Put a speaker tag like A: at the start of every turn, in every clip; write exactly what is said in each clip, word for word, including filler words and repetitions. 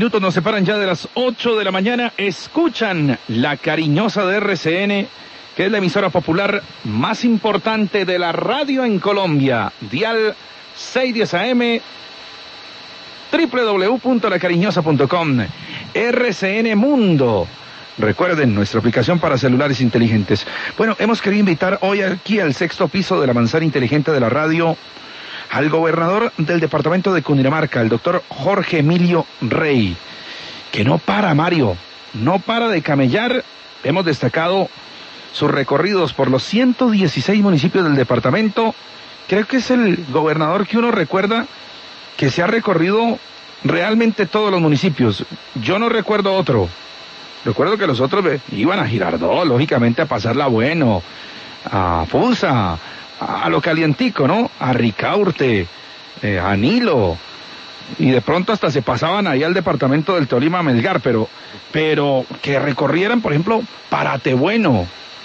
A: Minutos nos separan ya de las ocho de la mañana. Escuchan La Cariñosa de R C N, que es la emisora popular más importante de la radio en Colombia. Dial seiscientos diez A M, doble u doble u doble u punto la cariñosa punto com, R C N Mundo. Recuerden, nuestra aplicación para celulares inteligentes. Bueno, hemos querido invitar hoy aquí al sexto piso de la manzana inteligente de la radio al gobernador del departamento de Cundinamarca, el doctor Jorge Emilio Rey, que no para, Mario, no para de camellar. Hemos destacado sus recorridos por los ciento dieciséis municipios del departamento. Creo que es el gobernador que uno recuerda que se ha recorrido realmente todos los municipios. Yo no recuerdo otro. Recuerdo que los otros iban a Girardot, lógicamente, a pasarla bueno, a Fusa, a lo calientico, ¿no? A Ricaurte, eh, a Nilo, y de pronto hasta se pasaban ahí al departamento del Tolima, Melgar, pero, pero que recorrieran, por ejemplo, Paratebueno,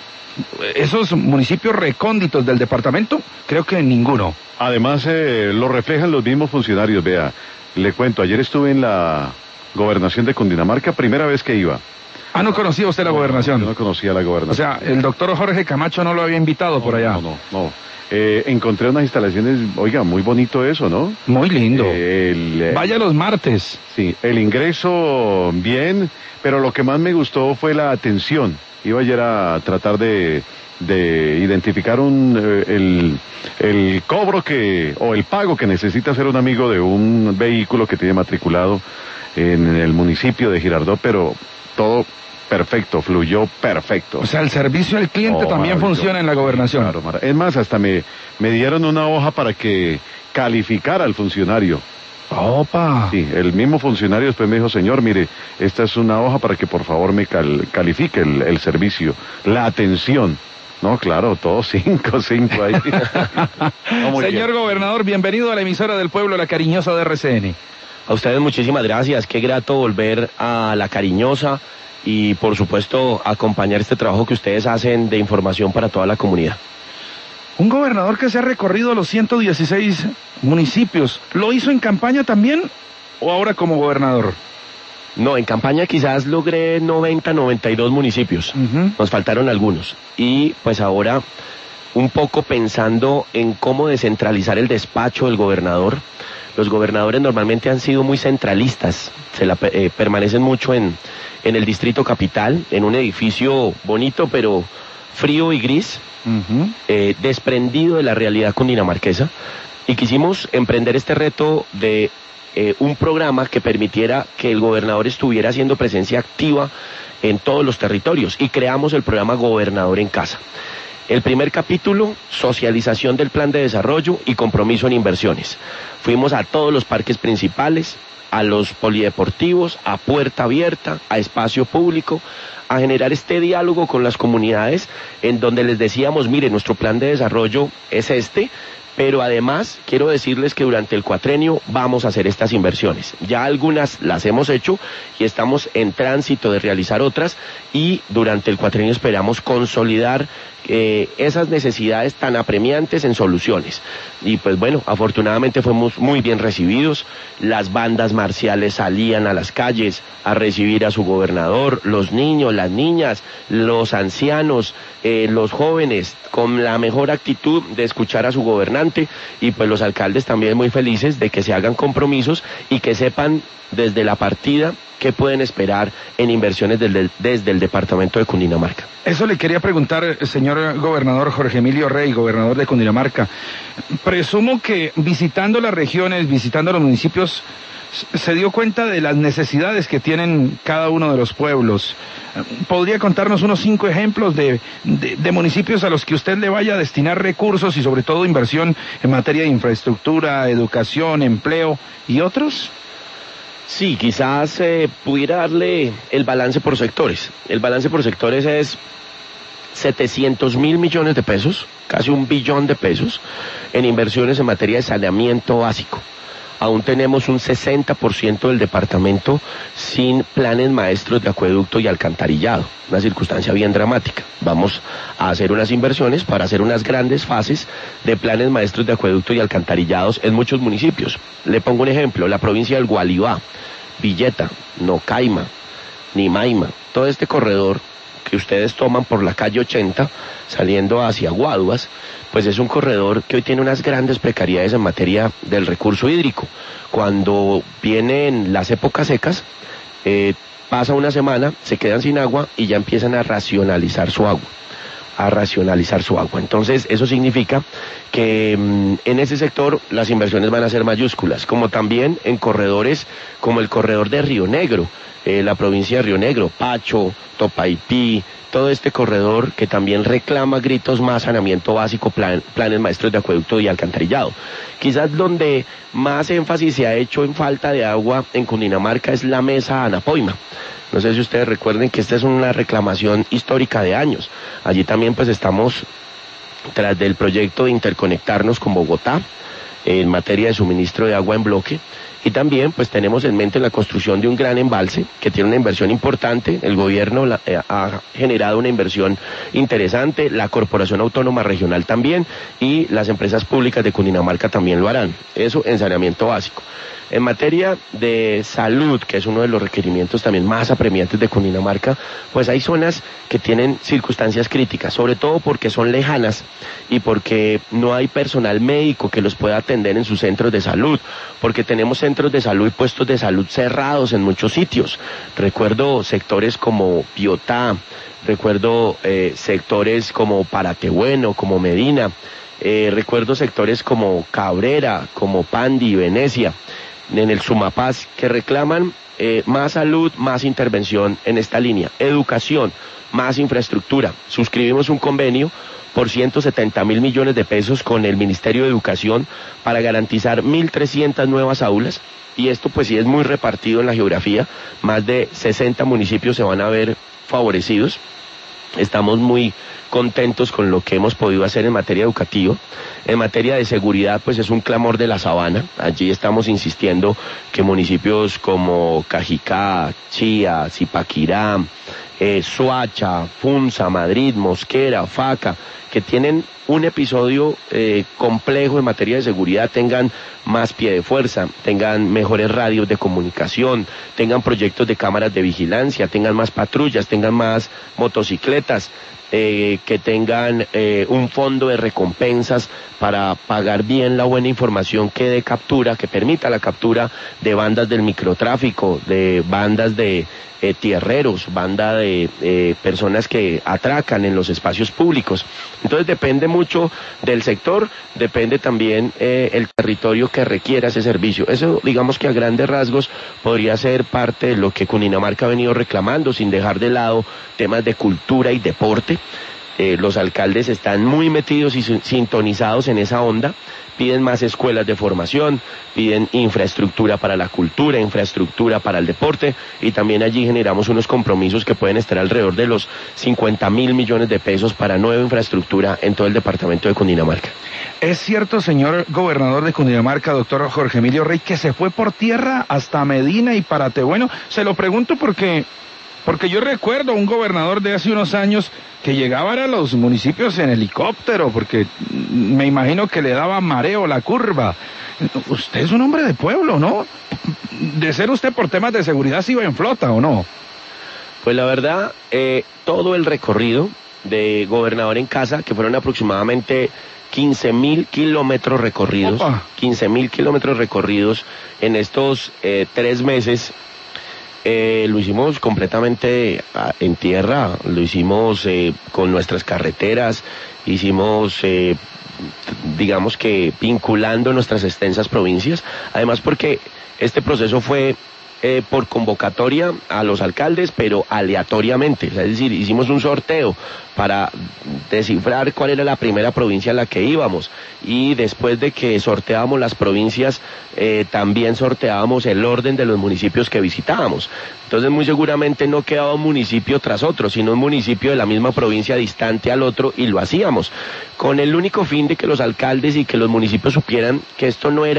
A: esos municipios recónditos del departamento, creo que ninguno.
B: Además, eh, lo reflejan los mismos funcionarios, vea, le cuento, ayer estuve en la gobernación de Cundinamarca, primera vez que iba.
A: Ah, ¿no conocía usted la
B: no,
A: gobernación?
B: Yo no conocía la gobernación.
A: O sea, el doctor Jorge Camacho no lo había invitado
B: no,
A: por allá.
B: No, no, no. Eh, encontré unas instalaciones, oiga, muy bonito eso, ¿no?
A: Muy lindo.
B: Eh, el, eh,
A: Vaya los martes.
B: Sí, el ingreso bien, pero lo que más me gustó fue la atención. Iba ayer a tratar de, de identificar un, eh, el, el cobro que, o el pago que necesita hacer un amigo de un vehículo que tiene matriculado en el municipio de Girardot, pero todo perfecto, fluyó perfecto.
A: O sea, el servicio al cliente oh, también funciona en la gobernación.
B: Claro, es más, hasta me, me dieron una hoja para que calificara al funcionario.
A: Opa.
B: Sí, el mismo funcionario después me dijo, señor, mire, esta es una hoja para que por favor me cal, califique el, el servicio, la atención. No, claro, todo cinco, cinco ahí.
A: No, señor bien. Gobernador, bienvenido a la emisora del pueblo, La Cariñosa de R C N.
C: A ustedes muchísimas gracias, qué grato volver a La Cariñosa y por supuesto acompañar este trabajo que ustedes hacen de información para toda la comunidad.
A: Un gobernador que se ha recorrido los ciento dieciséis municipios, ¿lo hizo en campaña también o ahora como gobernador?
C: No, en campaña quizás logré noventa, noventa y dos municipios, uh-huh. Nos faltaron algunos y pues ahora un poco pensando en cómo descentralizar el despacho del gobernador. Los gobernadores normalmente han sido muy centralistas, se la, eh, permanecen mucho en, en el distrito capital, en un edificio bonito pero frío y gris, uh-huh. eh, desprendido de la realidad cundinamarquesa, y quisimos emprender este reto de eh, un programa que permitiera que el gobernador estuviera haciendo presencia activa en todos los territorios, y creamos el programa Gobernador en Casa. El primer capítulo, socialización del plan de desarrollo y compromiso en inversiones. Fuimos a todos los parques principales, a los polideportivos, a puerta abierta, a espacio público, a generar este diálogo con las comunidades en donde les decíamos, mire, nuestro plan de desarrollo es este, pero además quiero decirles que durante el cuatrenio vamos a hacer estas inversiones. Ya algunas las hemos hecho y estamos en tránsito de realizar otras, y durante el cuatrenio esperamos consolidar eh, esas necesidades tan apremiantes en soluciones. Y pues bueno, afortunadamente fuimos muy bien recibidos. Las bandas marciales salían a las calles a recibir a su gobernador, los niños, las niñas, los ancianos, eh, los jóvenes, con la mejor actitud de escuchar a su gobernante, y pues los alcaldes también muy felices de que se hagan compromisos y que sepan desde la partida qué pueden esperar en inversiones desde, desde el departamento de Cundinamarca.
A: Eso le quería preguntar, señor gobernador Jorge Emilio Rey, gobernador de Cundinamarca. Presumo que visitando las regiones, visitando los municipios, se dio cuenta de las necesidades que tienen cada uno de los pueblos. ¿Podría contarnos unos cinco ejemplos de, de, de municipios a los que usted le vaya a destinar recursos y sobre todo inversión en materia de infraestructura, educación, empleo y otros?
C: Sí, quizás eh, pudiera darle el balance por sectores. El balance por sectores es setecientos mil millones de pesos, casi un billón de pesos, en inversiones en materia de saneamiento básico. Aún tenemos un sesenta por ciento del departamento sin planes maestros de acueducto y alcantarillado, una circunstancia bien dramática. Vamos a hacer unas inversiones para hacer unas grandes fases de planes maestros de acueducto y alcantarillados en muchos municipios. Le pongo un ejemplo, la provincia del Gualibá Villeta, Nocaima, Nimaima, todo este corredor que ustedes toman por la calle ochenta, saliendo hacia Guaduas, pues es un corredor que hoy tiene unas grandes precariedades en materia del recurso hídrico. Cuando vienen las épocas secas, eh, pasa una semana, se quedan sin agua y ya empiezan a racionalizar su agua. a racionalizar su agua. Entonces, eso significa que mmm, en ese sector las inversiones van a ser mayúsculas, como también en corredores como el corredor de Río Negro, eh, la provincia de Río Negro, Pacho, Topaipí, todo este corredor que también reclama gritos más saneamiento básico, plan, planes maestros de acueducto y alcantarillado. Quizás donde más énfasis se ha hecho en falta de agua en Cundinamarca es la mesa Anapoima. No sé si ustedes recuerden que esta es una reclamación histórica de años. Allí también pues estamos tras del proyecto de interconectarnos con Bogotá en materia de suministro de agua en bloque. Y también pues tenemos en mente la construcción de un gran embalse que tiene una inversión importante. El gobierno la, eh, ha generado una inversión interesante, la Corporación Autónoma Regional también y las empresas públicas de Cundinamarca también lo harán. Eso en saneamiento básico. En materia de salud, que es uno de los requerimientos también más apremiantes de Cundinamarca, pues hay zonas que tienen circunstancias críticas, sobre todo porque son lejanas y porque no hay personal médico que los pueda atender en sus centros de salud, porque tenemos centros de salud y puestos de salud cerrados en muchos sitios. Recuerdo sectores como Biotá, recuerdo eh, sectores como Paratebueno, como Medina, eh, recuerdo sectores como Cabrera, como Pandi, Venecia, en el Sumapaz, que reclaman eh, más salud, más intervención en esta línea, educación, más infraestructura. Suscribimos un convenio por ciento setenta mil millones de pesos con el Ministerio de Educación para garantizar mil trescientas nuevas aulas, y esto pues sí es muy repartido en la geografía, más de sesenta municipios se van a ver favorecidos. Estamos muy contentos con lo que hemos podido hacer en materia educativa. En materia de seguridad, pues es un clamor de la sabana. Allí estamos insistiendo que municipios como Cajicá, Chía, Zipaquirá, eh, Soacha, Funza, Madrid, Mosquera, Faca, que tienen un episodio eh, complejo en materia de seguridad, tengan más pie de fuerza, tengan mejores radios de comunicación, tengan proyectos de cámaras de vigilancia, tengan más patrullas, tengan más motocicletas, eh, que tengan eh, un fondo de recompensas para pagar bien la buena información que dé captura, que permita la captura de bandas del microtráfico, de bandas de eh, tierreros, banda de eh, personas que atracan en los espacios públicos. Entonces depende mucho del sector, depende también eh, el territorio que requiera ese servicio. Eso, digamos que a grandes rasgos podría ser parte de lo que Cundinamarca ha venido reclamando, sin dejar de lado temas de cultura y deporte. Eh, los alcaldes están muy metidos y sintonizados en esa onda, piden más escuelas de formación, piden infraestructura para la cultura, infraestructura para el deporte, y también allí generamos unos compromisos que pueden estar alrededor de los cincuenta mil millones de pesos para nueva infraestructura en todo el departamento de Cundinamarca.
A: ¿Es cierto, señor gobernador de Cundinamarca, doctor Jorge Emilio Rey, que se fue por tierra hasta Medina y Paratebueno? Se lo pregunto porque... Porque yo recuerdo a un gobernador de hace unos años que llegaba a los municipios en helicóptero, porque me imagino que le daba mareo la curva. Usted es un hombre de pueblo, ¿no? De ser usted por temas de seguridad, ¿sí iba en flota o no?
C: Pues la verdad, eh, todo el recorrido de gobernador en casa, que fueron aproximadamente quince mil kilómetros recorridos, Opa. quince mil kilómetros recorridos en estos eh, tres meses, Eh, lo hicimos completamente en tierra, lo hicimos eh, con nuestras carreteras, hicimos, eh, digamos que vinculando nuestras extensas provincias, además porque este proceso fue eh, por convocatoria a los alcaldes, pero aleatoriamente, es decir, hicimos un sorteo para descifrar cuál era la primera provincia a la que íbamos, y después de que sorteábamos las provincias, eh, también sorteábamos el orden de los municipios que visitábamos. Entonces muy seguramente no quedaba un municipio tras otro, sino un municipio de la misma provincia distante al otro, y lo hacíamos con el único fin de que los alcaldes y que los municipios supieran que esto no era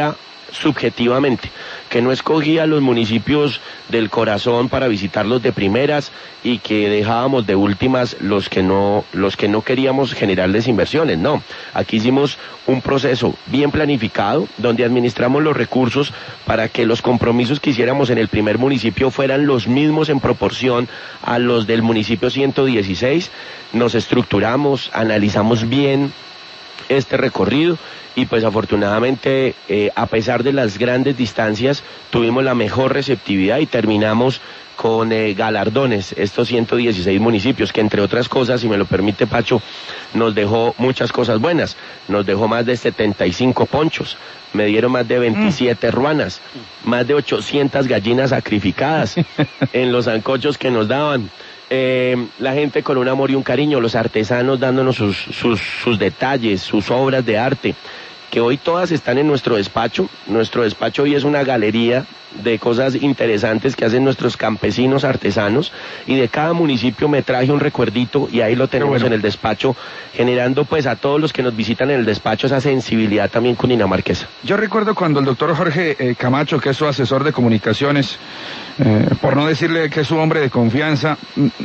C: subjetivamente, que no escogía los municipios del corazón para visitarlos de primeras y que dejábamos de últimas los que no, los que no queríamos generarles inversiones, no. Aquí hicimos un proceso bien planificado, donde administramos los recursos para que los compromisos que hiciéramos en el primer municipio fueran los mismos en proporción a los del municipio ciento dieciséis, nos estructuramos, analizamos bien este recorrido y pues afortunadamente eh, a pesar de las grandes distancias tuvimos la mejor receptividad y terminamos con eh, galardones estos ciento dieciséis municipios, que entre otras cosas, si me lo permite Pacho, nos dejó muchas cosas buenas, nos dejó más de setenta y cinco ponchos, me dieron más de veintisiete mm. ruanas, más de ochocientas gallinas sacrificadas en los sancochos que nos daban. Eh, la gente con un amor y un cariño, los artesanos dándonos sus, sus, sus detalles, sus obras de arte, que hoy todas están en nuestro despacho. Nuestro despacho hoy es una galería de cosas interesantes que hacen nuestros campesinos artesanos, y de cada municipio me traje un recuerdito y ahí lo tenemos bueno. en el despacho, generando pues a todos los que nos visitan en el despacho esa sensibilidad también cundinamarquesa.
A: Yo recuerdo cuando el doctor Jorge eh, Camacho, que es su asesor de comunicaciones, eh, por no decirle que es su hombre de confianza,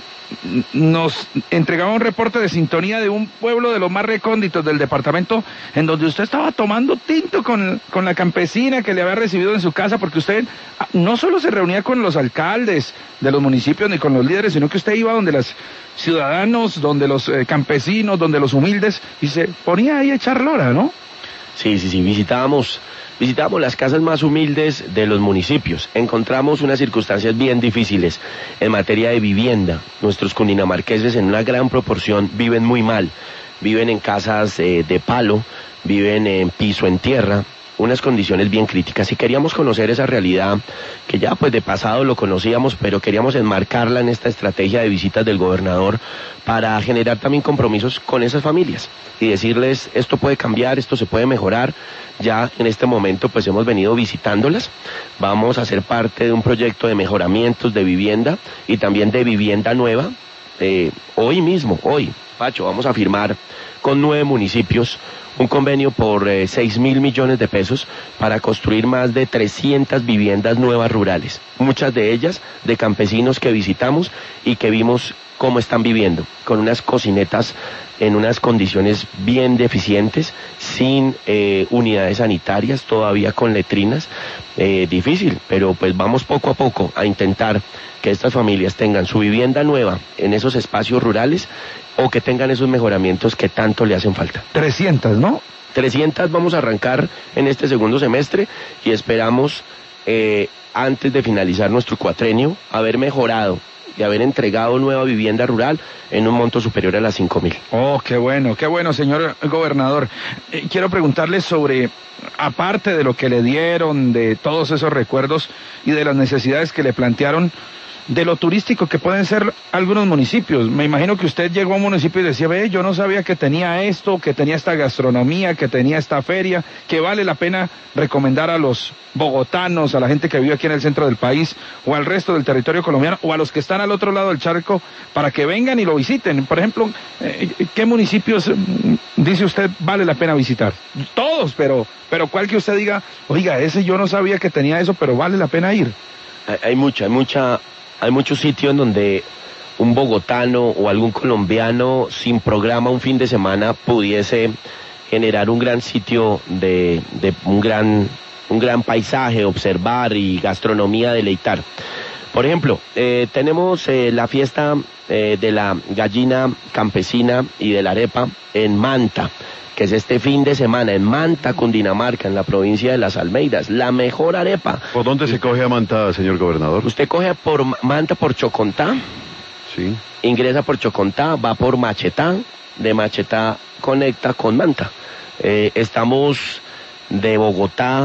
A: nos entregaba un reporte de sintonía de un pueblo de los más recónditos del departamento, en donde usted estaba tomando tinto con, con la campesina que le había recibido en su casa, porque usted no solo se reunía con los alcaldes de los municipios ni con los líderes, sino que usted iba donde los ciudadanos, donde los eh, campesinos, donde los humildes, y se ponía ahí a echar lora, ¿no?
C: Sí, sí, sí, visitábamos... Visitamos las casas más humildes de los municipios. Encontramos unas circunstancias bien difíciles en materia de vivienda. Nuestros cundinamarqueses en una gran proporción viven muy mal. Viven en casas eh, de palo, viven en piso en tierra, unas condiciones bien críticas, y queríamos conocer esa realidad que ya pues de pasado lo conocíamos, pero queríamos enmarcarla en esta estrategia de visitas del gobernador para generar también compromisos con esas familias y decirles esto puede cambiar, esto se puede mejorar. Ya en este momento pues hemos venido visitándolas, vamos a ser parte de un proyecto de mejoramientos de vivienda y también de vivienda nueva. Eh, hoy mismo, hoy, Pacho, vamos a firmar con nueve municipios un convenio por eh, seis mil millones de pesos para construir más de trescientas viviendas nuevas rurales, muchas de ellas de campesinos que visitamos y que vimos cómo están viviendo, con unas cocinetas en unas condiciones bien deficientes, sin eh, unidades sanitarias, todavía con letrinas, eh, difícil, pero pues vamos poco a poco a intentar que estas familias tengan su vivienda nueva en esos espacios rurales, o que tengan esos mejoramientos que tanto le hacen falta.
A: trescientas, ¿no?
C: trescientas vamos a arrancar en este segundo semestre y esperamos, eh, antes de finalizar nuestro cuatrenio, haber mejorado y haber entregado nueva vivienda rural en un monto superior a las cinco mil.
A: Oh, qué bueno, qué bueno, señor gobernador. Eh, quiero preguntarle sobre, aparte de lo que le dieron, de todos esos recuerdos y de las necesidades que le plantearon, de lo turístico que pueden ser algunos municipios. Me imagino que usted llegó a un municipio y decía, ve, yo no sabía que tenía esto, que tenía esta gastronomía, que tenía esta feria, que vale la pena recomendar a los bogotanos, a la gente que vive aquí en el centro del país, o al resto del territorio colombiano, o a los que están al otro lado del charco, para que vengan y lo visiten. Por ejemplo, eh, ¿qué municipios dice usted vale la pena visitar? Todos, pero, pero ¿cuál que usted diga, oiga, ese yo no sabía que tenía eso, pero vale la pena ir?
C: Hay, hay mucha, hay mucha... Hay muchos sitios en donde un bogotano o algún colombiano sin programa un fin de semana pudiese generar un gran sitio de, de un gran, un gran paisaje, observar y gastronomía deleitar. Por ejemplo, eh, tenemos eh, la fiesta eh, de la gallina campesina y de la arepa en Manta, que es este fin de semana en Manta, Cundinamarca, en la provincia de Las Almeidas, la mejor arepa.
B: ¿Por dónde se coge a Manta, señor gobernador?
C: Usted coge por Manta por Chocontá,
B: sí.
C: Ingresa por Chocontá, va por Machetá, de Machetá conecta con Manta. Eh, estamos de Bogotá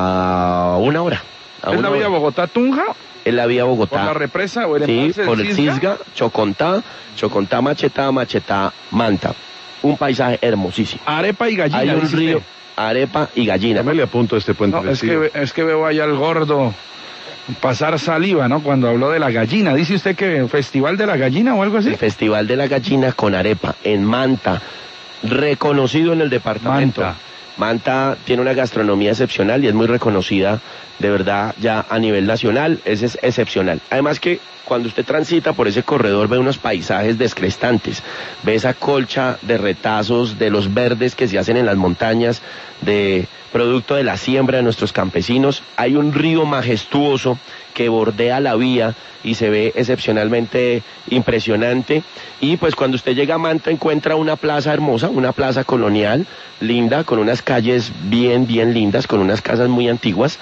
C: a una hora. A
A: ¿Es
C: una
A: la vía Bogotá-Tunja?
C: Es la vía Bogotá.
A: ¿Por la represa o el
C: sí,
A: embalse
C: por
A: del
C: el
A: Cisga?
C: Cisga, Chocontá, Chocontá, Machetá, Machetá, Manta. Un paisaje hermosísimo.
A: Arepa y gallina.
C: Hay un río,
A: usted.
C: Arepa y gallina.
B: Ya me le apunto a este puente.
A: No, es que, es que veo allá al gordo pasar saliva, ¿no? Cuando habló de la gallina. ¿Dice usted que Festival de la Gallina o algo así?
C: El Festival de la Gallina con arepa en Manta, reconocido en el departamento.
A: Manta.
C: Manta tiene una gastronomía excepcional y es muy reconocida de verdad ya a nivel nacional, es, es excepcional. Además que cuando usted transita por ese corredor ve unos paisajes descrestantes, ve esa colcha de retazos, de los verdes que se hacen en las montañas, de producto de la siembra de nuestros campesinos. Hay un río majestuoso que bordea la vía y se ve excepcionalmente impresionante. Y pues cuando usted llega a Manta encuentra una plaza hermosa, una plaza colonial linda, con unas calles bien, bien lindas, con unas casas muy antiguas.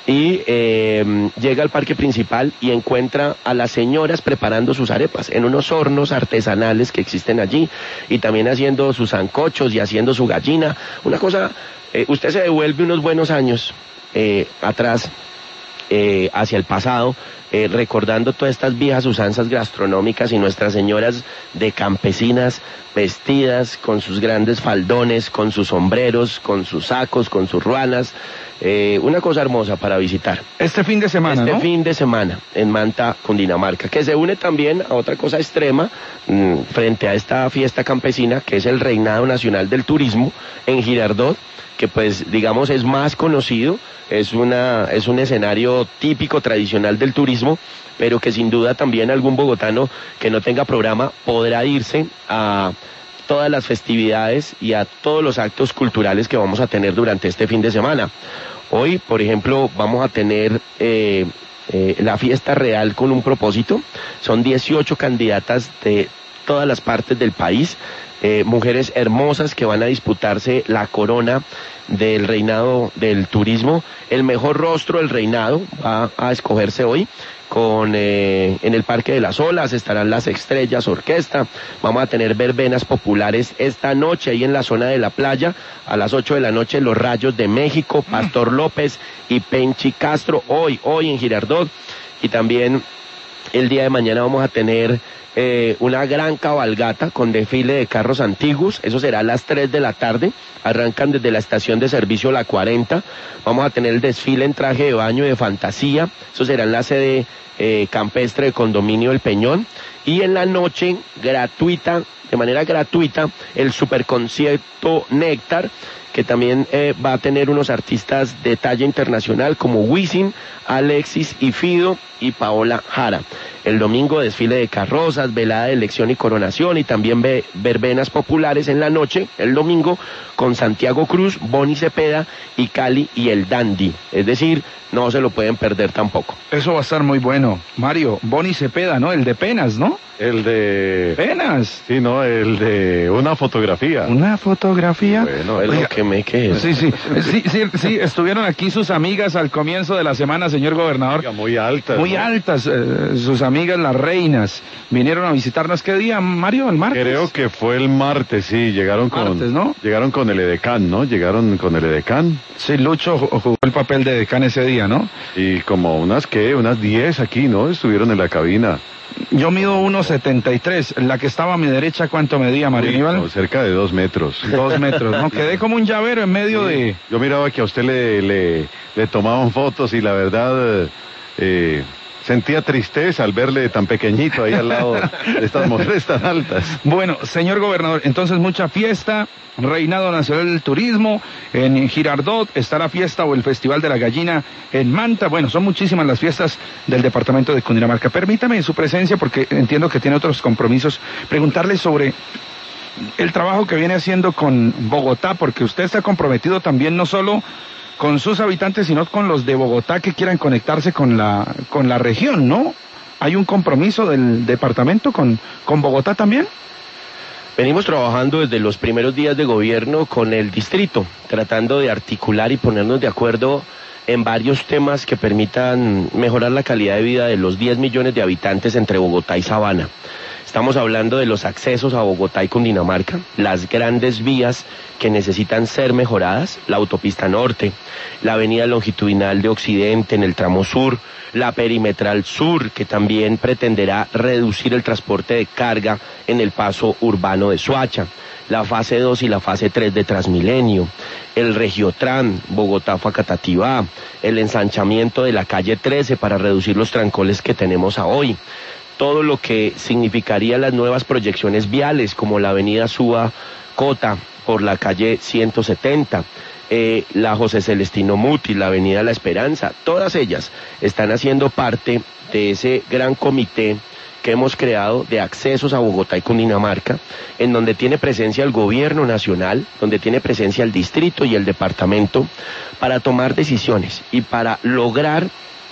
C: Y eh, llega al parque principal y encuentra a las señoras preparando sus arepas en unos hornos artesanales que existen allí, y también haciendo sus sancochos y haciendo su gallina. Una cosa, eh, usted se devuelve unos buenos años eh, atrás, eh, hacia el pasado, eh, recordando todas estas viejas usanzas gastronómicas y nuestras señoras de campesinas vestidas con sus grandes faldones, con sus sombreros, con sus sacos, con sus ruanas. Eh, una cosa hermosa para visitar.
A: Este fin de semana,
C: Este
A: ¿no?
C: fin de semana en Manta, Cundinamarca, que se une también a otra cosa extrema mmm, frente a esta fiesta campesina, que es el Reinado Nacional del Turismo en Girardot, que pues digamos es más conocido, es una es un escenario típico, tradicional del turismo, pero que sin duda también algún bogotano que no tenga programa podrá irse a todas las festividades y a todos los actos culturales que vamos a tener durante este fin de semana. Hoy, por ejemplo, vamos a tener eh, eh, la fiesta real con un propósito. Son dieciocho candidatas de todas las partes del país, eh, mujeres hermosas que van a disputarse la corona del reinado del turismo. El mejor rostro del reinado va a escogerse hoy. Con eh, en el Parque de las Olas estarán las Estrellas Orquesta. Vamos a tener verbenas populares esta noche ahí en la zona de la playa. A las ocho de la noche Los Rayos de México, Pastor López y Penchi Castro, hoy, hoy en Girardot. Y también el día de mañana vamos a tener eh, una gran cabalgata con desfile de carros antiguos. Eso será a las tres de la tarde. Arrancan desde la estación de servicio La cuarenta. Vamos a tener el desfile en traje de baño de fantasía. Eso será en la sede eh, campestre de Condominio El Peñón. Y en la noche, gratuita, de manera gratuita, el superconcierto Néctar, que también eh, va a tener unos artistas de talla internacional como Wisin, Alexis y Fido y Paola Jara. El domingo desfile de carrozas, velada de elección y coronación, y también ve verbenas populares en la noche, el domingo, con Santiago Cruz, Bonnie Cepeda y Cali y el Dandy. Es decir, no se lo pueden perder tampoco.
A: Eso va a estar muy bueno. Mario, Bonnie Cepeda, ¿no? El de Penas, ¿no?
B: El de...
A: Penas.
B: Sí, no, el de una fotografía.
A: ¿Una fotografía?
B: Bueno,
C: Es lo que me queda.
A: Sí, sí, sí, sí, sí, estuvieron aquí sus amigas al comienzo de la semana, señor gobernador.
B: Oiga, muy altas.
A: Muy
B: ¿no?
A: altas, eh, sus amigas las reinas. Vinieron a visitarnos. ¿Qué día, Mario? ¿El martes?
B: Creo que fue el martes, sí, llegaron con...
A: Martes, ¿no?
B: Llegaron con el edecán, ¿no? Llegaron con el edecán.
A: Sí, Lucho jugó el papel de decán ese día, ¿no?
B: Y como unas, ¿qué? Unas diez aquí, ¿no? Estuvieron en la cabina.
A: Yo mido uno setenta y tres. La que estaba a mi derecha, ¿cuánto medía, Mario
B: Uy,
A: Aníbal?
B: no, cerca de dos metros.
A: Dos metros, ¿no? Quedé como un llavero en medio
B: Sí.
A: de...
B: Yo miraba que a usted le, le, le tomaban fotos y la verdad eh, sentía tristeza al verle tan pequeñito ahí al lado de estas mujeres tan altas.
A: Bueno, señor gobernador, entonces mucha fiesta, Reinado Nacional del Turismo, en Girardot está la fiesta o el Festival de la Gallina en Manta. Bueno, son muchísimas las fiestas del departamento de Cundinamarca. Permítame en su presencia, porque entiendo que tiene otros compromisos, preguntarle sobre el trabajo que viene haciendo con Bogotá, porque usted está comprometido también no solo con sus habitantes, sino con los de Bogotá que quieran conectarse con la, con la región, ¿no? ¿Hay un compromiso del departamento con, con Bogotá también?
C: Venimos trabajando desde los primeros días de gobierno con el distrito, tratando de articular y ponernos de acuerdo en varios temas que permitan mejorar la calidad de vida de los diez millones de habitantes entre Bogotá y Sabana. Estamos hablando de los accesos a Bogotá y Cundinamarca, las grandes vías que necesitan ser mejoradas, la autopista norte, la avenida longitudinal de Occidente en el tramo sur, la perimetral sur, que también pretenderá reducir el transporte de carga en el paso urbano de Soacha, la fase dos y la fase tres de Transmilenio, el Regiotran, Bogotá-Facatativá, el ensanchamiento de la calle trece para reducir los trancones que tenemos a hoy, todo lo que significaría las nuevas proyecciones viales como la avenida Suba Cota por la calle ciento setenta, eh, la José Celestino Mutis, la Avenida La Esperanza, todas ellas están haciendo parte de ese gran comité que hemos creado de accesos a Bogotá y Cundinamarca, en donde tiene presencia el gobierno nacional, donde tiene presencia el distrito y el departamento, para tomar decisiones y para lograr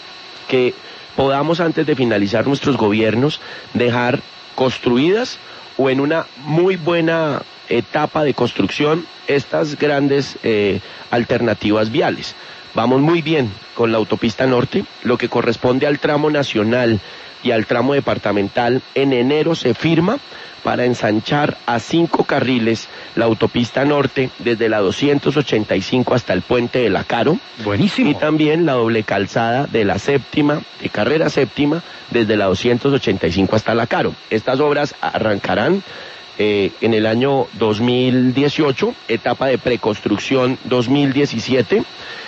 C: que podamos, antes de finalizar nuestros gobiernos, dejar construidas o en una muy buena etapa de construcción estas grandes eh, alternativas viales. Vamos muy bien con la autopista norte, lo que corresponde al tramo nacional y al tramo departamental. En enero se firma para ensanchar a cinco carriles la autopista norte desde la doscientos ochenta y cinco hasta el puente de la Caro.
A: Buenísimo.
C: Y también la doble calzada de la séptima, de carrera séptima, desde la doscientos ochenta y cinco hasta la Caro. Estas obras arrancarán eh, en el año dos mil dieciocho, etapa de preconstrucción dos mil diecisiete,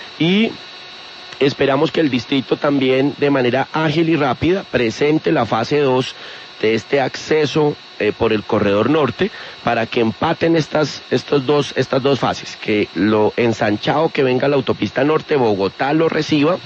C: y esperamos que el distrito también, de manera ágil y rápida, presente la fase dos de este acceso eh, por el corredor norte, para que empaten estas, estos dos, estas dos fases, que lo ensanchado que venga la autopista norte, Bogotá lo reciba,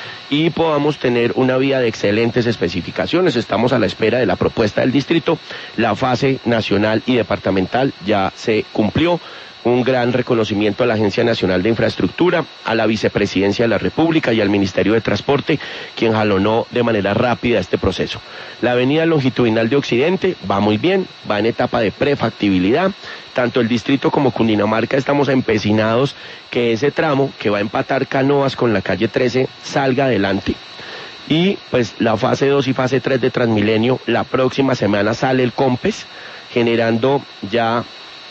C: y podamos tener una vía de excelentes especificaciones. Estamos a la espera de la propuesta del distrito. La fase nacional y departamental ya se cumplió. Un gran reconocimiento a la Agencia Nacional de Infraestructura, a la Vicepresidencia de la República y al Ministerio de Transporte, quien jalonó de manera rápida este proceso. La avenida longitudinal de Occidente va muy bien, va en etapa de prefactibilidad. Tanto el distrito como Cundinamarca estamos empecinados que ese tramo, que va a empatar Canoas con la calle trece, salga adelante. Y pues la fase dos y fase tres de Transmilenio, la próxima semana sale el COMPES, generando ya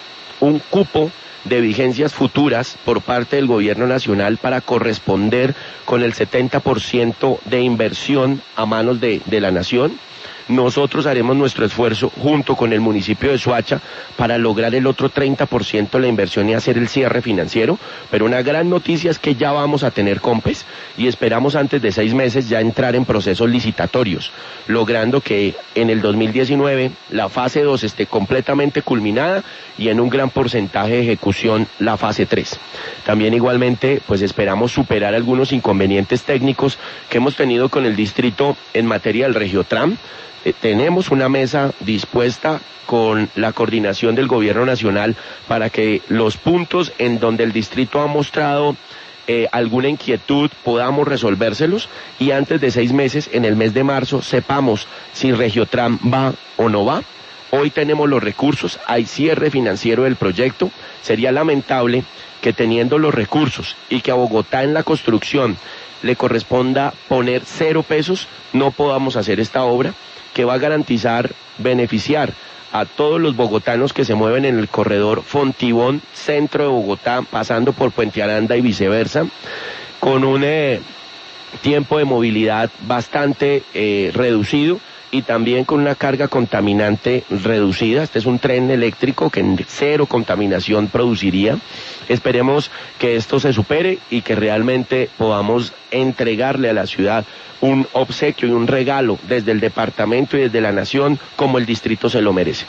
C: un cupo de vigencias futuras por parte del gobierno nacional para corresponder con el setenta por ciento de inversión a manos de, de la nación. Nosotros haremos nuestro esfuerzo junto con el municipio de Soacha para lograr el otro treinta por ciento de la inversión y hacer el cierre financiero, pero una gran noticia es que ya vamos a tener COMPES y esperamos antes de seis meses ya entrar en procesos licitatorios, logrando que en el dos mil diecinueve la fase dos esté completamente culminada y en un gran porcentaje de ejecución la fase tres. También igualmente pues esperamos superar algunos inconvenientes técnicos que hemos tenido con el distrito en materia del Regiotram. Eh, tenemos una mesa dispuesta con la coordinación del gobierno nacional para que los puntos en donde el distrito ha mostrado eh, alguna inquietud podamos resolvérselos y antes de seis meses, en el mes de marzo, sepamos si Regiotram va o no va. Hoy tenemos los recursos, hay cierre financiero del proyecto. Sería lamentable que teniendo los recursos y que a Bogotá en la construcción le corresponda poner cero pesos, no podamos hacer esta obra que va a garantizar beneficiar a todos los bogotanos que se mueven en el corredor Fontibón, centro de Bogotá, pasando por Puente Aranda y viceversa, con un eh, tiempo de movilidad bastante eh, reducido y también con una carga contaminante reducida. Este es un tren eléctrico que en cero contaminación produciría. Esperemos que esto se supere y que realmente podamos entregarle a la ciudad un obsequio y un regalo desde el departamento y desde la nación como el distrito se lo merece.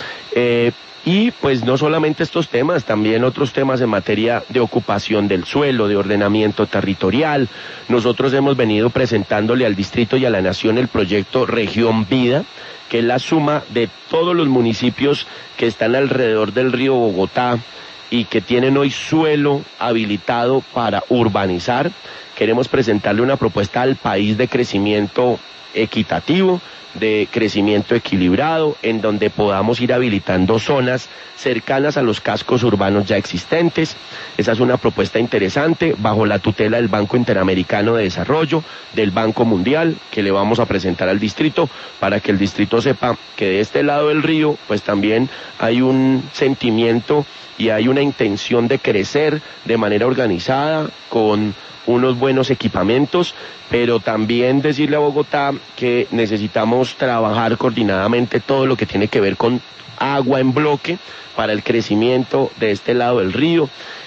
C: Eh, y pues no solamente estos temas, también otros temas en materia de ocupación del suelo, de ordenamiento territorial. Nosotros hemos venido presentándole al distrito y a la nación el proyecto Región Vida, que es la suma de todos los municipios que están alrededor del río Bogotá y que tienen hoy suelo habilitado para urbanizar. Queremos presentarle una propuesta al país de crecimiento equitativo, de crecimiento equilibrado, en donde podamos ir habilitando zonas cercanas a los cascos urbanos ya existentes. Esa es una propuesta interesante, bajo la tutela del Banco Interamericano de Desarrollo, del Banco Mundial, que le vamos a presentar al distrito, para que el distrito sepa que de este lado del río, pues también hay un sentimiento y hay una intención de crecer de manera organizada, con unos buenos equipamientos, pero también decirle a Bogotá que necesitamos trabajar coordinadamente todo lo que tiene que ver con agua en bloque para el crecimiento de este lado del río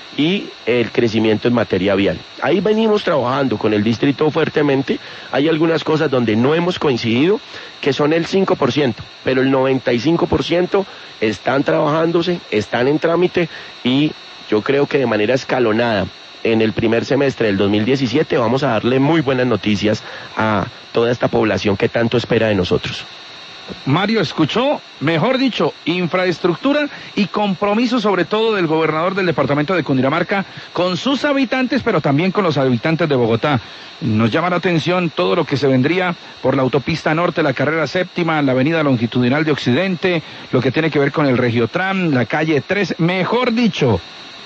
C: y el crecimiento en materia vial. Ahí venimos trabajando con el distrito fuertemente. Hay algunas cosas donde no hemos coincidido, que son el cinco por ciento, pero el noventa y cinco por ciento están trabajándose, están en trámite y yo creo que de manera escalonada, en el primer semestre del dos mil diecisiete vamos a darle muy buenas noticias a toda esta población que tanto espera de nosotros.
A: Mario, escuchó, mejor dicho, infraestructura y compromiso sobre todo del gobernador del departamento de Cundinamarca con sus habitantes, pero también con los habitantes de Bogotá. Nos llama la atención todo lo que se vendría por la autopista norte, la carrera séptima, la avenida longitudinal de Occidente, lo que tiene que ver con el Regiotram, la calle tres, mejor dicho,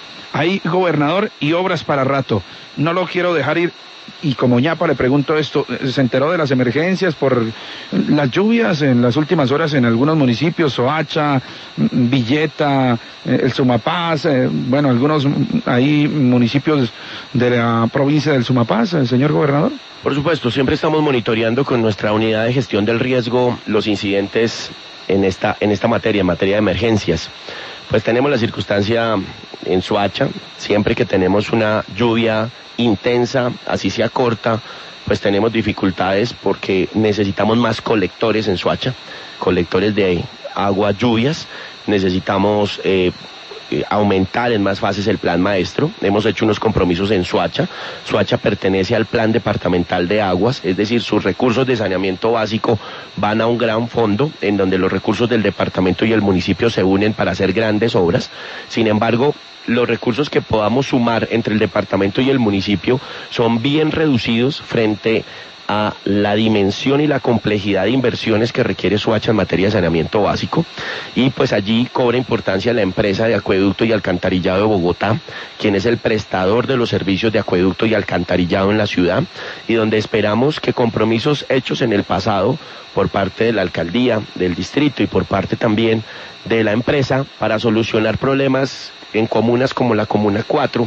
A: hay gobernador y obras para rato. No lo quiero dejar ir. Y como ñapa le pregunto esto, ¿se enteró de las emergencias por las lluvias en las últimas horas en algunos municipios, Soacha, Villeta, el Sumapaz, eh, bueno, algunos ahí municipios de la provincia del Sumapaz, señor gobernador?
C: Por supuesto, siempre estamos monitoreando con nuestra unidad de gestión del riesgo los incidentes en esta, en esta materia, en materia de emergencias. Pues tenemos la circunstancia en Soacha, siempre que tenemos una lluvia intensa, así sea corta, pues tenemos dificultades porque necesitamos más colectores en Soacha, colectores de agua, lluvias, necesitamos eh, eh, aumentar en más fases el plan maestro. Hemos hecho unos compromisos en Soacha. Soacha pertenece al plan departamental de aguas, es decir, sus recursos de saneamiento básico van a un gran fondo en donde los recursos del departamento y el municipio se unen para hacer grandes obras. Sin embargo, los recursos que podamos sumar entre el departamento y el municipio son bien reducidos frente a la dimensión y la complejidad de inversiones que requiere Soacha en materia de saneamiento básico, y pues allí cobra importancia la empresa de acueducto y alcantarillado de Bogotá, quien es el prestador de los servicios de acueducto y alcantarillado en la ciudad, y donde esperamos que compromisos hechos en el pasado por parte de la alcaldía, del distrito y por parte también de la empresa para solucionar problemas en comunas como la Comuna cuatro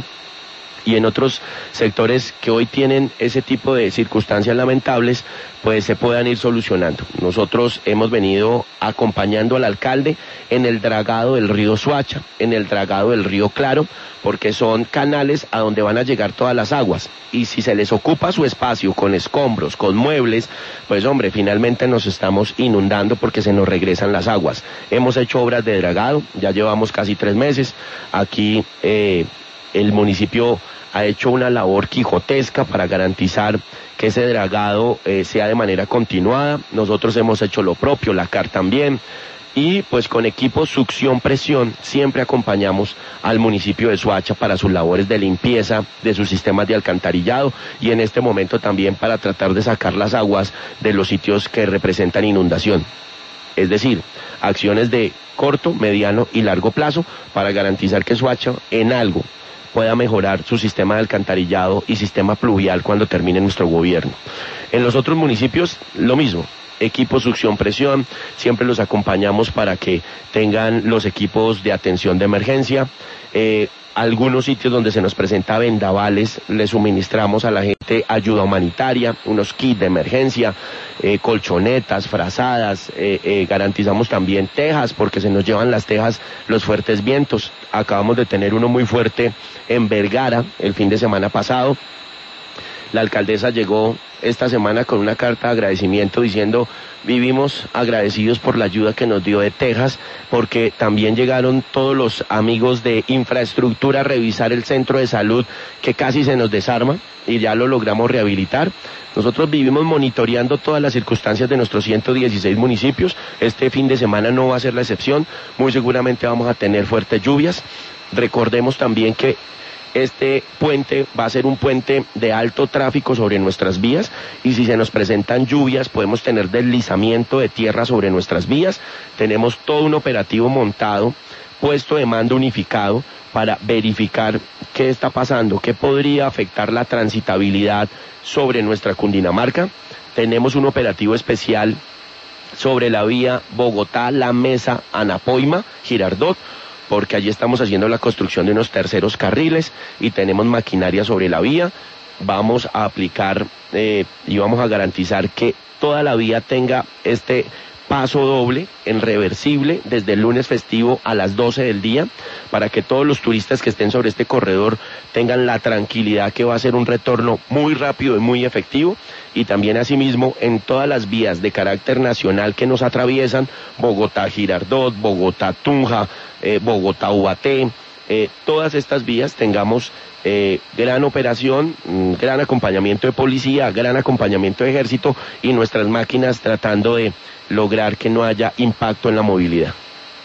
C: y en otros sectores que hoy tienen ese tipo de circunstancias lamentables, pues se puedan ir solucionando. Nosotros hemos venido acompañando al alcalde en el dragado del río Soacha, en el dragado del río Claro, porque son canales a donde van a llegar todas las aguas, y si se les ocupa su espacio con escombros, con muebles, pues hombre, finalmente nos estamos inundando porque se nos regresan las aguas. Hemos hecho obras de dragado, ya llevamos casi tres meses, aquí eh, el municipio ha hecho una labor quijotesca para garantizar que ese dragado eh, sea de manera continuada. Nosotros hemos hecho lo propio, la C A R también, y pues con equipo succión-presión siempre acompañamos al municipio de Soacha para sus labores de limpieza de sus sistemas de alcantarillado, y en este momento también para tratar de sacar las aguas de los sitios que representan inundación. Es decir, acciones de corto, mediano y largo plazo para garantizar que Soacha en algo pueda mejorar su sistema de alcantarillado y sistema pluvial cuando termine nuestro gobierno. En los otros municipios, lo mismo, equipo succión-presión, siempre los acompañamos para que tengan los equipos de atención de emergencia. Eh, algunos sitios donde se nos presenta vendavales, les suministramos a la gente ayuda humanitaria, unos kits de emergencia, eh, colchonetas, frazadas, eh, eh, garantizamos también tejas, porque se nos llevan las tejas los fuertes vientos. Acabamos de tener uno muy fuerte en Vergara el fin de semana pasado. La alcaldesa llegó esta semana con una carta de agradecimiento diciendo: vivimos agradecidos por la ayuda que nos dio de Texas, porque también llegaron todos los amigos de infraestructura a revisar el centro de salud que casi se nos desarma y ya lo logramos rehabilitar. Nosotros vivimos monitoreando todas las circunstancias de nuestros ciento dieciséis municipios. Este fin de semana no va a ser la excepción, muy seguramente vamos a tener fuertes lluvias. Recordemos también que este puente va a ser un puente de alto tráfico sobre nuestras vías, y si se nos presentan lluvias podemos tener deslizamiento de tierra sobre nuestras vías. Tenemos todo un operativo montado, puesto de mando unificado para verificar qué está pasando, qué podría afectar la transitabilidad sobre nuestra Cundinamarca. Tenemos un operativo especial sobre la vía Bogotá-La Mesa, Anapoima, Girardot, porque allí estamos haciendo la construcción de unos terceros carriles y tenemos maquinaria sobre la vía. Vamos a aplicar eh, y vamos a garantizar que toda la vía tenga este paso doble en reversible desde el lunes festivo a las doce del día, para que todos los turistas que estén sobre este corredor tengan la tranquilidad que va a ser un retorno muy rápido y muy efectivo. Y también asimismo en todas las vías de carácter nacional que nos atraviesan, Bogotá-Girardot, Bogotá-Tunja, eh, Bogotá-Ubaté, eh, todas estas vías tengamos eh, gran operación, gran acompañamiento de policía, gran acompañamiento de ejército y nuestras máquinas tratando de lograr que no haya impacto en la movilidad.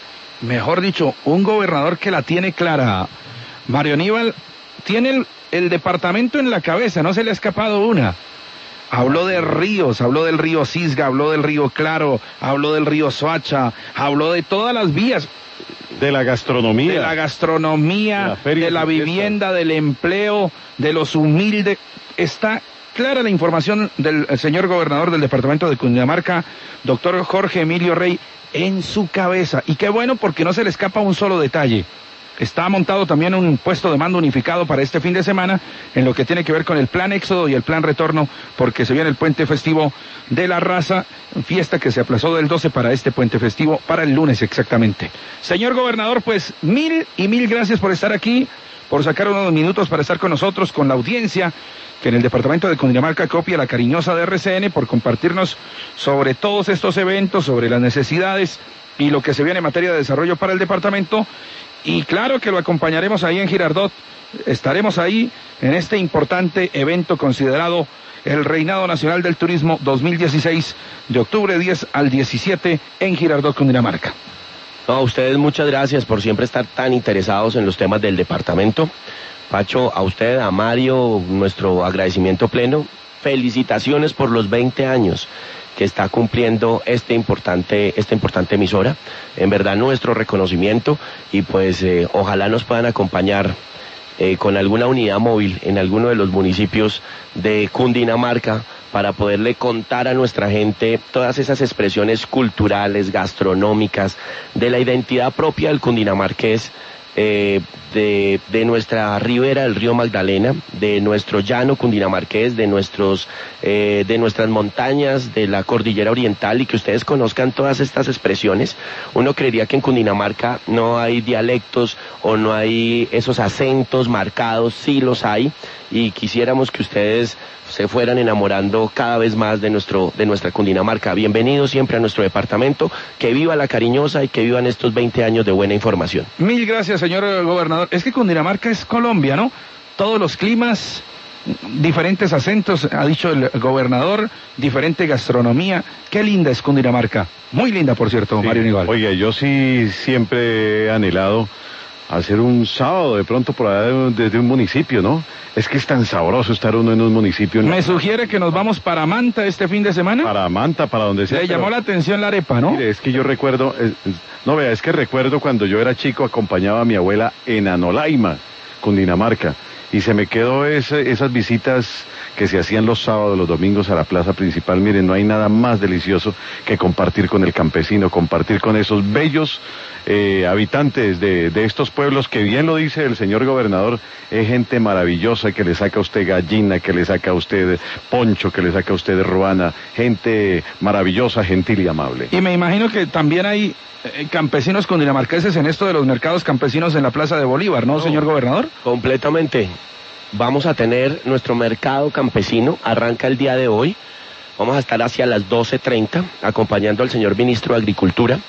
A: Mejor dicho, un gobernador que la tiene clara. Mario Aníbal tiene el, el departamento en la cabeza, no se le ha escapado una. Habló de ríos, habló del río Cisga, habló del río Claro, habló del río Soacha, habló de todas las vías.
B: De la gastronomía.
A: De la gastronomía, de la, de la vivienda, del empleo, de los humildes. Está clara la información del señor gobernador del departamento de Cundinamarca, doctor Jorge Emilio Rey, en su cabeza. Y qué bueno, porque no se le escapa un solo detalle. Está montado también un puesto de mando unificado para este fin de semana en lo que tiene que ver con el plan éxodo y el plan retorno, porque se viene el puente festivo de la raza, fiesta que se aplazó del doce para este puente festivo, para el lunes exactamente. Señor gobernador, pues mil y mil gracias por estar aquí, por sacar unos minutos para estar con nosotros, con la audiencia que en el departamento de Cundinamarca copia la cariñosa de R C N, por compartirnos sobre todos estos eventos, sobre las necesidades y lo que se viene en materia de desarrollo para el departamento. Y claro que lo acompañaremos ahí en Girardot, estaremos ahí en este importante evento considerado el Reinado Nacional del Turismo dos mil dieciséis, de octubre diez al diecisiete en Girardot, Cundinamarca.
C: No, a ustedes muchas gracias por siempre estar tan interesados en los temas del departamento. Pacho, a usted, a Mario, nuestro agradecimiento pleno. Felicitaciones por los veinte años que está cumpliendo este importante, esta importante emisora. En verdad, nuestro reconocimiento, y pues eh, ojalá nos puedan acompañar eh, con alguna unidad móvil en alguno de los municipios de Cundinamarca para poderle contar a nuestra gente todas esas expresiones culturales, gastronómicas, de la identidad propia del cundinamarqués, eh, de, de nuestra ribera del río Magdalena, de nuestro llano cundinamarqués, de nuestros, eh, de nuestras montañas, de la cordillera oriental, y que ustedes conozcan todas estas expresiones. Uno creería que en Cundinamarca no hay dialectos o no hay esos acentos marcados, sí los hay, y quisiéramos que ustedes se fueran enamorando cada vez más de nuestro, de nuestra Cundinamarca. Bienvenidos siempre a nuestro departamento, que viva la cariñosa y que vivan estos veinte años de buena información.
A: Mil gracias, señor gobernador. Es que Cundinamarca es Colombia, ¿no? Todos los climas, diferentes acentos, ha dicho el gobernador, diferente gastronomía. Qué linda es Cundinamarca. Muy linda, por cierto, sí, Mario Aníbal.
B: Oiga, yo sí siempre he anhelado hacer un sábado de pronto por allá desde de un municipio, ¿no? Es que es tan sabroso estar uno en un municipio.
A: ¿Me sugiere que nos vamos para Manta este fin de semana?
B: Para Manta, para donde sea.
A: Le
B: pero...
A: llamó la atención la arepa, ¿no?
B: Mire, es que yo recuerdo, eh, no vea, es que recuerdo cuando yo era chico, acompañaba a mi abuela en Anolaima, Cundinamarca, y se me quedó ese, esas visitas que se hacían los sábados, los domingos a la plaza principal. Miren, no hay nada más delicioso que compartir con el campesino, compartir con esos bellos eh, habitantes de, de estos pueblos, que bien lo dice el señor gobernador, es gente maravillosa, que le saca a usted gallina, que le saca a usted poncho, que le saca a usted ruana, gente maravillosa, gentil y amable.
A: Y me imagino que también hay eh, campesinos cundinamarqueses en esto de los mercados campesinos en la Plaza de Bolívar, ¿no, no señor gobernador?
C: Completamente. Vamos a tener nuestro mercado campesino, arranca el día de hoy. Vamos a estar hacia las doce treinta, acompañando al señor ministro de Agricultura,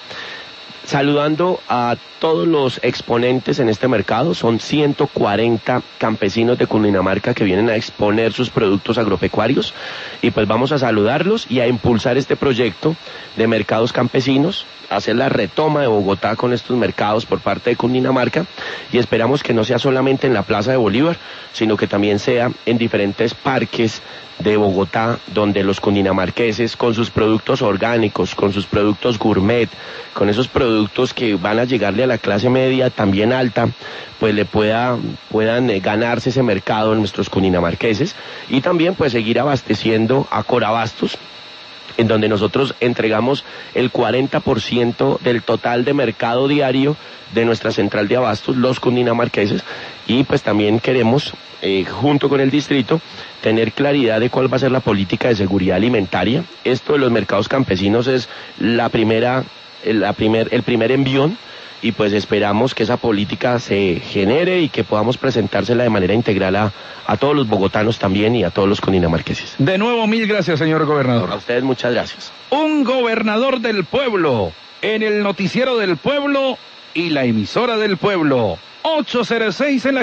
C: saludando a todos los exponentes en este mercado. Son ciento cuarenta campesinos de Cundinamarca que vienen a exponer sus productos agropecuarios, y pues vamos a saludarlos y a impulsar este proyecto de mercados campesinos, hacer la retoma de Bogotá con estos mercados por parte de Cundinamarca, y esperamos que no sea solamente en la Plaza de Bolívar, sino que también sea en diferentes parques de Bogotá, donde los cundinamarqueses, con sus productos orgánicos, con sus productos gourmet, con esos productos que van a llegarle a la clase media, también alta, pues le pueda, puedan eh, ganarse ese mercado en nuestros cundinamarqueses, y también pues seguir abasteciendo a Corabastos, en donde nosotros entregamos el cuarenta por ciento del total de mercado diario de nuestra central de abastos, los cundinamarqueses, y pues también queremos, eh, junto con el distrito, tener claridad de cuál va a ser la política de seguridad alimentaria. Esto de los mercados campesinos es la primera, la primer, el primer envión, y pues esperamos que esa política se genere y que podamos presentársela de manera integral a, a todos los bogotanos también y a todos los cundinamarqueses.
A: De nuevo, mil gracias, señor gobernador.
C: A ustedes muchas gracias.
A: Un gobernador del pueblo, en el noticiero del pueblo y la emisora del pueblo. ocho cero seis en la